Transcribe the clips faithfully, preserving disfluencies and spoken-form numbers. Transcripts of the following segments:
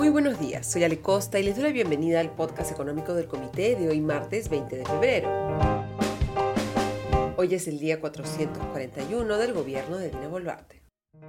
Muy buenos días, soy Ale Costa y les doy la bienvenida al podcast económico del Comité de hoy martes veinte de febrero. Hoy es el día cuatrocientos cuarenta y uno del gobierno de Dina Boluarte.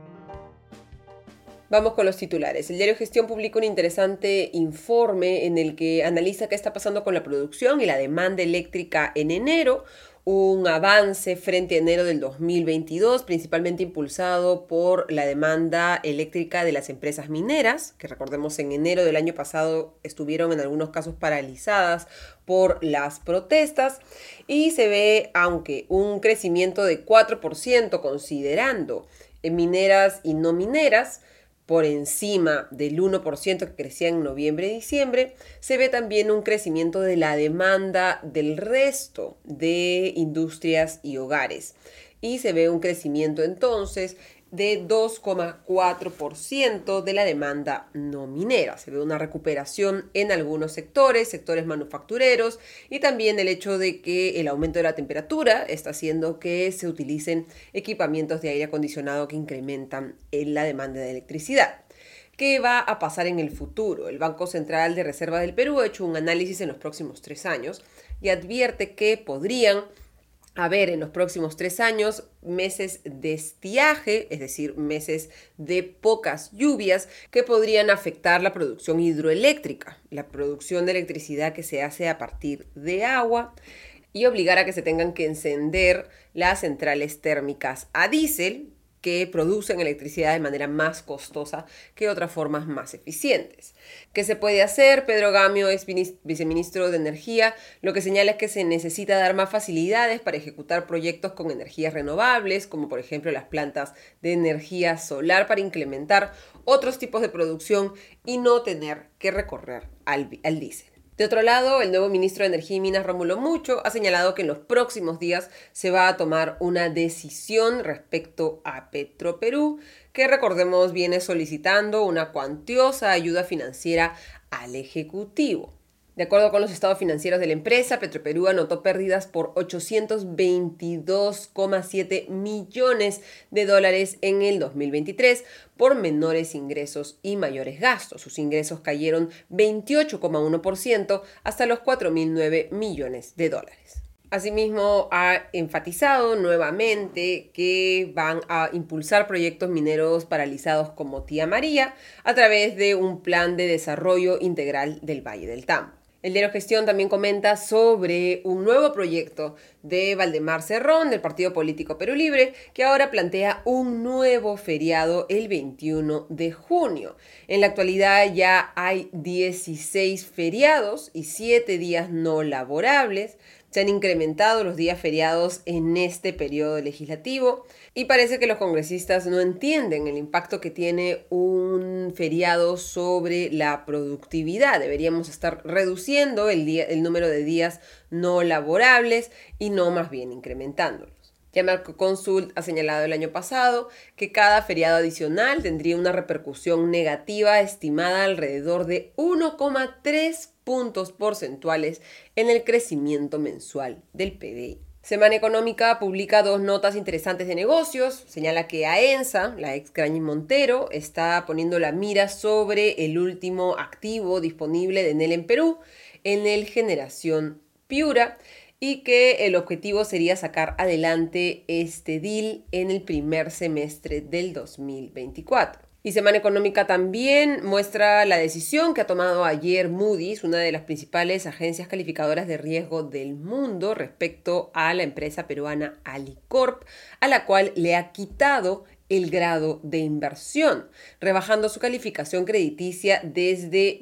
Vamos con los titulares. El diario Gestión publica un interesante informe en el que analiza qué está pasando con la producción y la demanda eléctrica en enero, un avance frente a enero del dos mil veintidós, principalmente impulsado por la demanda eléctrica de las empresas mineras, que recordemos en enero del año pasado estuvieron en algunos casos paralizadas por las protestas, y se ve, aunque un crecimiento de cuatro por ciento considerando en mineras y no mineras, por encima del uno por ciento que crecía en noviembre y diciembre, se ve también un crecimiento de la demanda del resto de industrias y hogares. Y se ve un crecimiento entonces de dos coma cuatro por ciento de la demanda no minera. Se ve una recuperación en algunos sectores, sectores manufactureros, y también el hecho de que el aumento de la temperatura está haciendo que se utilicen equipamientos de aire acondicionado que incrementan en la demanda de electricidad. ¿Qué va a pasar en el futuro? El Banco Central de Reserva del Perú ha hecho un análisis en los próximos tres años y advierte que podrían haber en los próximos tres años meses de estiaje, es decir, meses de pocas lluvias que podrían afectar la producción hidroeléctrica, la producción de electricidad que se hace a partir de agua, y obligar a que se tengan que encender las centrales térmicas a diésel que producen electricidad de manera más costosa que otras formas más eficientes. ¿Qué se puede hacer? Pedro Gamio es viceministro de Energía. Lo que señala es que se necesita dar más facilidades para ejecutar proyectos con energías renovables, como por ejemplo las plantas de energía solar, para implementar otros tipos de producción y no tener que recorrer al, al diésel. De otro lado, el nuevo ministro de Energía y Minas, Rómulo Mucho, ha señalado que en los próximos días se va a tomar una decisión respecto a Petroperú, que recordemos viene solicitando una cuantiosa ayuda financiera al Ejecutivo. De acuerdo con los estados financieros de la empresa, Petroperú anotó pérdidas por ochocientos veintidós coma siete millones de dólares en el dos mil veintitrés por menores ingresos y mayores gastos. Sus ingresos cayeron veintiocho coma uno por ciento hasta los cuatro mil nueve millones de dólares. Asimismo, ha enfatizado nuevamente que van a impulsar proyectos mineros paralizados como Tía María a través de un plan de desarrollo integral del Valle del Tambo. El diario Gestión también comenta sobre un nuevo proyecto de Valdemar Cerrón, del partido político Perú Libre, que ahora plantea un nuevo feriado el veintiuno de junio. En la actualidad ya hay dieciséis feriados y siete días no laborables. Se han incrementado los días feriados en este periodo legislativo y parece que los congresistas no entienden el impacto que tiene un feriado sobre la productividad. Deberíamos estar reduciendo el, día, el número de días no laborables y no más bien incrementándolos. Ya Mercoconsult ha señalado el año pasado que cada feriado adicional tendría una repercusión negativa estimada alrededor de uno coma tres puntos porcentuales en el crecimiento mensual del P B I. Semana Económica publica dos notas interesantes de negocios. Señala que AENSA, la ex Grañy Montero, está poniendo la mira sobre el último activo disponible de Enel en Perú, Enel Generación Piura, y que el objetivo sería sacar adelante este deal en el primer semestre del dos mil veinticuatro. Y Semana Económica también muestra la decisión que ha tomado ayer Moody's, una de las principales agencias calificadoras de riesgo del mundo, respecto a la empresa peruana Alicorp, a la cual le ha quitado el grado de inversión, rebajando su calificación crediticia desde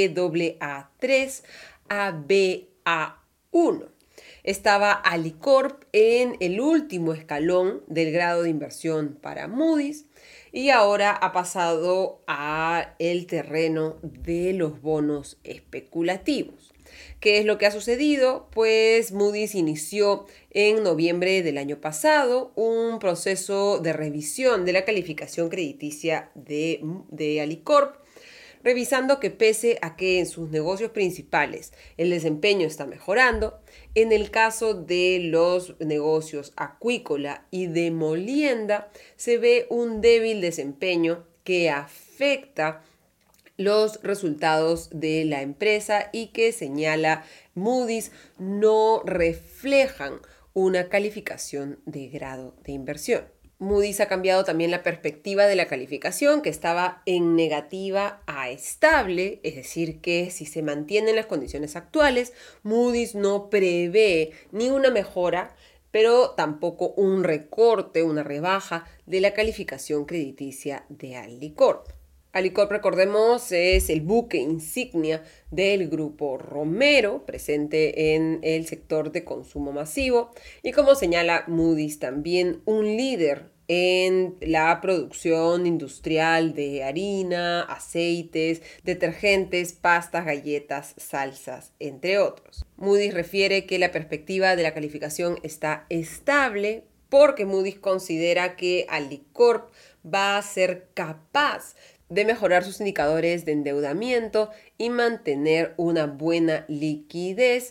B A A tres a B A uno. Estaba Alicorp en el último escalón del grado de inversión para Moody's y ahora ha pasado a el terreno de los bonos especulativos. ¿Qué es lo que ha sucedido? Pues Moody's inició en noviembre del año pasado un proceso de revisión de la calificación crediticia de, de Alicorp, revisando que pese a que en sus negocios principales el desempeño está mejorando, en el caso de los negocios acuícola y de molienda se ve un débil desempeño que afecta los resultados de la empresa y que, señala Moody's, no reflejan una calificación de grado de inversión. Moody's ha cambiado también la perspectiva de la calificación, que estaba en negativa a estable, es decir, que si se mantienen las condiciones actuales, Moody's no prevé ni una mejora, pero tampoco un recorte, una rebaja de la calificación crediticia de Alicorp. Alicorp, recordemos, es el buque insignia del grupo Romero, presente en el sector de consumo masivo y, como señala Moody's, también un líder en la producción industrial de harina, aceites, detergentes, pastas, galletas, salsas, entre otros. Moody's refiere que la perspectiva de la calificación está estable porque Moody's considera que Alicorp va a ser capaz de mejorar sus indicadores de endeudamiento y mantener una buena liquidez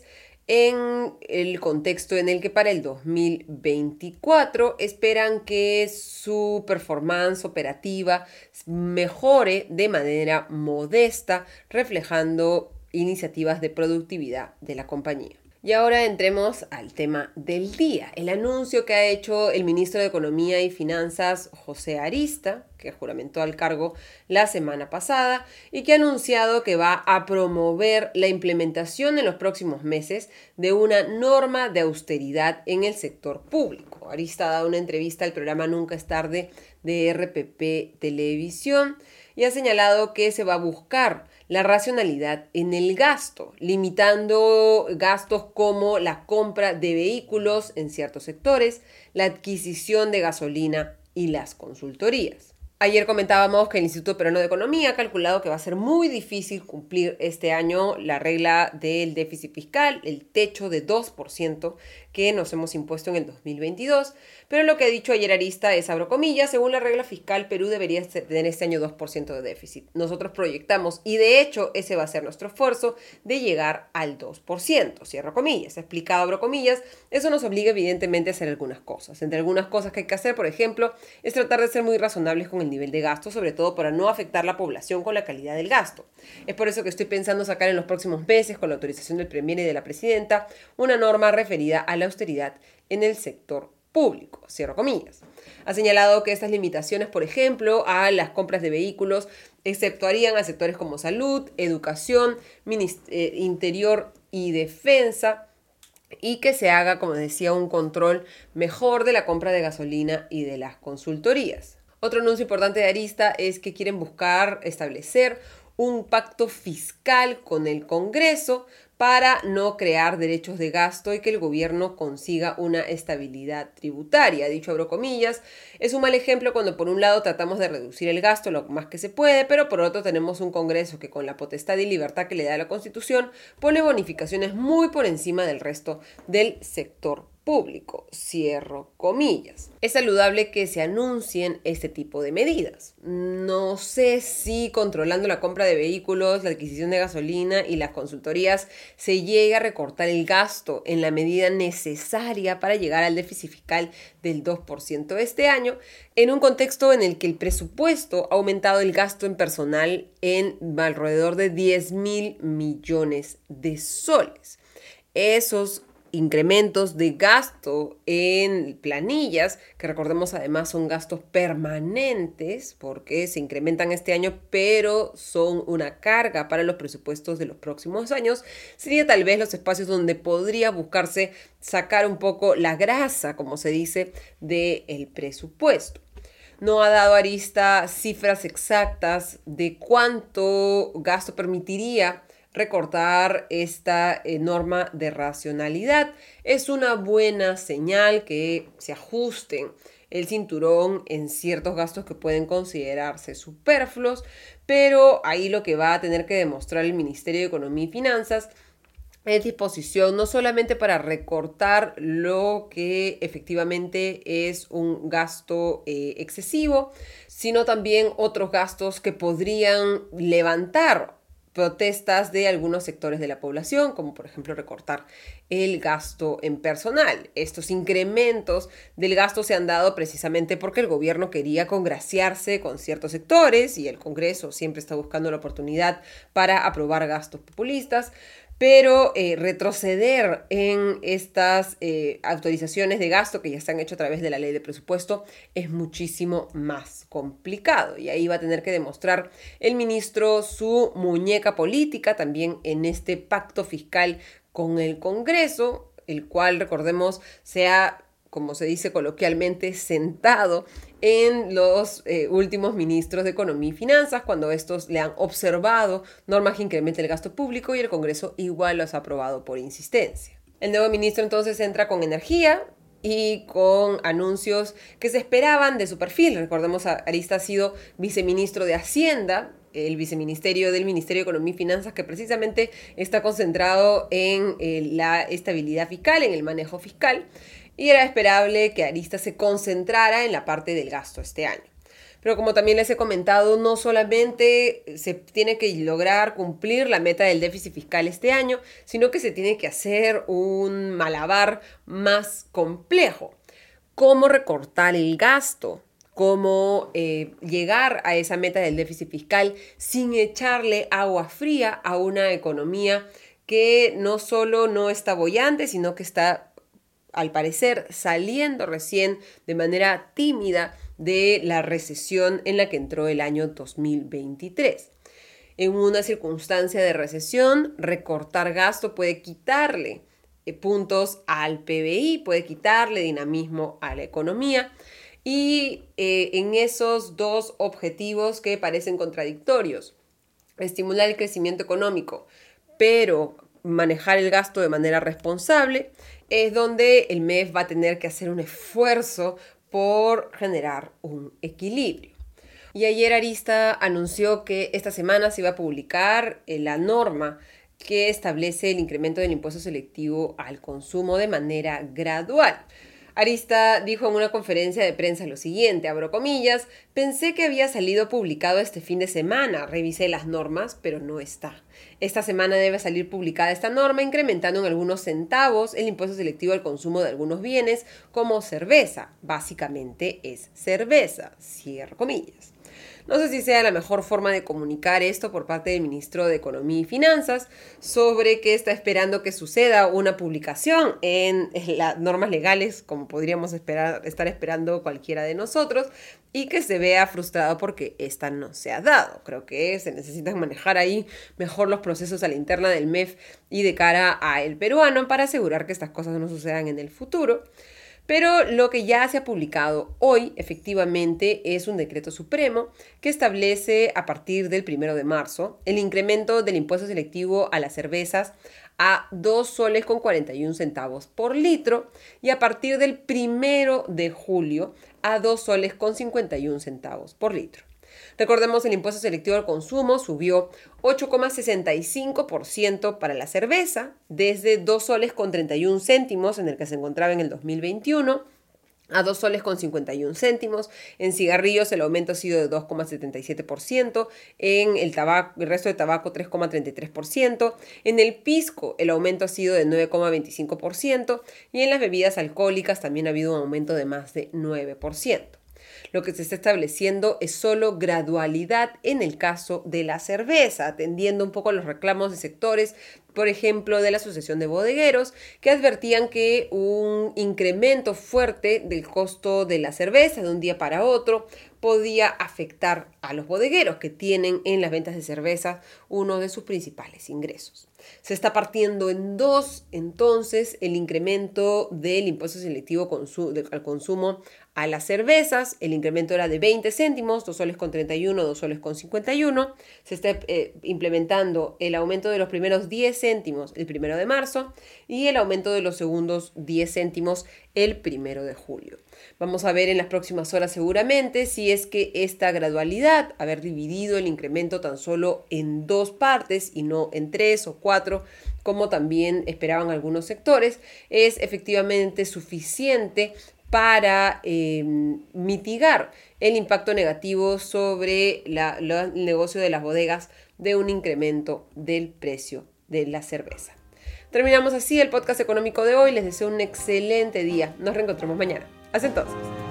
en el contexto en el que para el dos mil veinticuatro esperan que su performance operativa mejore de manera modesta, reflejando iniciativas de productividad de la compañía. Y ahora entremos al tema del día, el anuncio que ha hecho el ministro de Economía y Finanzas, José Arista, que juramentó al cargo la semana pasada y que ha anunciado que va a promover la implementación en los próximos meses de una norma de austeridad en el sector público. Arista ha dado una entrevista al programa Nunca es tarde de R P P Televisión y ha señalado que se va a buscar la racionalidad en el gasto, limitando gastos como la compra de vehículos en ciertos sectores, la adquisición de gasolina y las consultorías. Ayer comentábamos que el Instituto Peruano de Economía ha calculado que va a ser muy difícil cumplir este año la regla del déficit fiscal, el techo de dos por ciento que nos hemos impuesto en el dos mil veintidós, pero lo que ha dicho ayer Arista es, abro comillas, según la regla fiscal, Perú debería tener este año dos por ciento de déficit. Nosotros proyectamos, y de hecho ese va a ser nuestro esfuerzo, de llegar al dos por ciento, cierro comillas. Explicado, abro comillas, eso nos obliga evidentemente a hacer algunas cosas. Entre algunas cosas que hay que hacer, por ejemplo, es tratar de ser muy razonables con el nivel de gasto, sobre todo para no afectar la población con la calidad del gasto. Es por eso que estoy pensando sacar en los próximos meses, con la autorización del Premier y de la Presidenta, una norma referida a la austeridad en el sector público, cierro comillas. Ha señalado que estas limitaciones, por ejemplo, a las compras de vehículos, exceptuarían a sectores como salud, educación, eh, interior y defensa, y que se haga, como decía, un control mejor de la compra de gasolina y de las consultorías. Otro anuncio importante de Arista es que quieren buscar establecer un pacto fiscal con el Congreso para no crear derechos de gasto y que el gobierno consiga una estabilidad tributaria. Dicho abro comillas, es un mal ejemplo cuando por un lado tratamos de reducir el gasto lo más que se puede, pero por otro tenemos un Congreso que con la potestad y libertad que le da la Constitución pone bonificaciones muy por encima del resto del sector público, cierro comillas. Es saludable que se anuncien este tipo de medidas. No sé si controlando la compra de vehículos, la adquisición de gasolina y las consultorías se llegue a recortar el gasto en la medida necesaria para llegar al déficit fiscal del dos por ciento este año, en un contexto en el que el presupuesto ha aumentado el gasto en personal en alrededor de diez mil millones de soles. Esos incrementos de gasto en planillas, que recordemos además son gastos permanentes porque se incrementan este año, pero son una carga para los presupuestos de los próximos años, sería tal vez los espacios donde podría buscarse sacar un poco la grasa, como se dice, del presupuesto. No ha dado Arista cifras exactas de cuánto gasto permitiría recortar esta eh, norma de racionalidad. Es una buena señal que se ajusten el cinturón en ciertos gastos que pueden considerarse superfluos, pero ahí lo que va a tener que demostrar el Ministerio de Economía y Finanzas es disposición no solamente para recortar lo que efectivamente es un gasto eh, excesivo, sino también otros gastos que podrían levantar protestas de algunos sectores de la población, como por ejemplo recortar el gasto en personal. Estos incrementos del gasto se han dado precisamente porque el gobierno quería congraciarse con ciertos sectores y el Congreso siempre está buscando la oportunidad para aprobar gastos populistas. Pero eh, retroceder en estas eh, autorizaciones de gasto que ya se han hecho a través de la ley de presupuesto es muchísimo más complicado. Y ahí va a tener que demostrar el ministro su muñeca política también en este pacto fiscal con el Congreso, el cual, recordemos, se ha, como se dice coloquialmente, sentado en los eh, últimos ministros de Economía y Finanzas, cuando estos le han observado normas que incrementen el gasto público y el Congreso igual los ha aprobado por insistencia. El nuevo ministro entonces entra con energía y con anuncios que se esperaban de su perfil. Recordemos, Arista ha sido viceministro de Hacienda, el viceministerio del Ministerio de Economía y Finanzas, que precisamente está concentrado en eh, la estabilidad fiscal, en el manejo fiscal. Y era esperable que Arista se concentrara en la parte del gasto este año. Pero como también les he comentado, no solamente se tiene que lograr cumplir la meta del déficit fiscal este año, sino que se tiene que hacer un malabar más complejo. ¿Cómo recortar el gasto? ¿Cómo eh, llegar a esa meta del déficit fiscal sin echarle agua fría a una economía que no solo no está boyante, sino que está, al parecer, saliendo recién de manera tímida de la recesión en la que entró el año dos mil veintitrés? En una circunstancia de recesión, recortar gasto puede quitarle eh, puntos al P B I, puede quitarle dinamismo a la economía. Y eh, en esos dos objetivos que parecen contradictorios, estimular el crecimiento económico, pero manejar el gasto de manera responsable, es donde el M E F va a tener que hacer un esfuerzo por generar un equilibrio. Y ayer Arista anunció que esta semana se iba a publicar la norma que establece el incremento del impuesto selectivo al consumo de manera gradual. Arista dijo en una conferencia de prensa lo siguiente, abro comillas: pensé que había salido publicado este fin de semana, revisé las normas, pero no está. Esta semana debe salir publicada esta norma, incrementando en algunos centavos el impuesto selectivo al consumo de algunos bienes, como cerveza. Básicamente es cerveza, cierro comillas. No sé si sea la mejor forma de comunicar esto por parte del ministro de Economía y Finanzas sobre que está esperando que suceda una publicación en las normas legales, como podríamos esperar, estar esperando cualquiera de nosotros, y que se vea frustrado porque esta no se ha dado. Creo que se necesitan manejar ahí mejor los procesos a la interna del M E F y de cara al peruano para asegurar que estas cosas no sucedan en el futuro. Pero lo que ya se ha publicado hoy, efectivamente, es un decreto supremo que establece a partir del primero de marzo el incremento del impuesto selectivo a las cervezas a dos soles con cuarenta y un centavos por litro y a partir del primero de julio a dos soles con cincuenta y un centavos por litro. Recordemos, el impuesto selectivo al consumo subió ocho coma sesenta y cinco por ciento para la cerveza, desde dos soles con treinta y un céntimos en el que se encontraba en el dos mil veintiuno, a dos soles con cincuenta y un céntimos. En cigarrillos el aumento ha sido de dos coma setenta y siete por ciento, en el, tabaco, el resto de tabaco tres coma treinta y tres por ciento, en el pisco el aumento ha sido de nueve coma veinticinco por ciento y en las bebidas alcohólicas también ha habido un aumento de más de nueve por ciento. Lo que se está estableciendo es solo gradualidad en el caso de la cerveza, atendiendo un poco a los reclamos de sectores, por ejemplo, de la Asociación de Bodegueros, que advertían que un incremento fuerte del costo de la cerveza de un día para otro podía afectar a los bodegueros, que tienen en las ventas de cerveza uno de sus principales ingresos. Se está partiendo en dos, entonces, el incremento del impuesto selectivo consu- al consumo a las cervezas. El incremento era de veinte céntimos, dos soles con treinta y uno, dos soles con cincuenta y uno. Se está eh, implementando el aumento de los primeros diez céntimos el primero de marzo y el aumento de los segundos diez céntimos el primero de julio. Vamos a ver en las próximas horas seguramente si es que esta gradualidad, haber dividido el incremento tan solo en dos partes y no en tres o cuatro, como también esperaban algunos sectores, es efectivamente suficiente para eh, mitigar el impacto negativo sobre la, la, el negocio de las bodegas de un incremento del precio de la cerveza. Terminamos así el podcast económico de hoy. Les deseo un excelente día. Nos reencontramos mañana. Hasta entonces.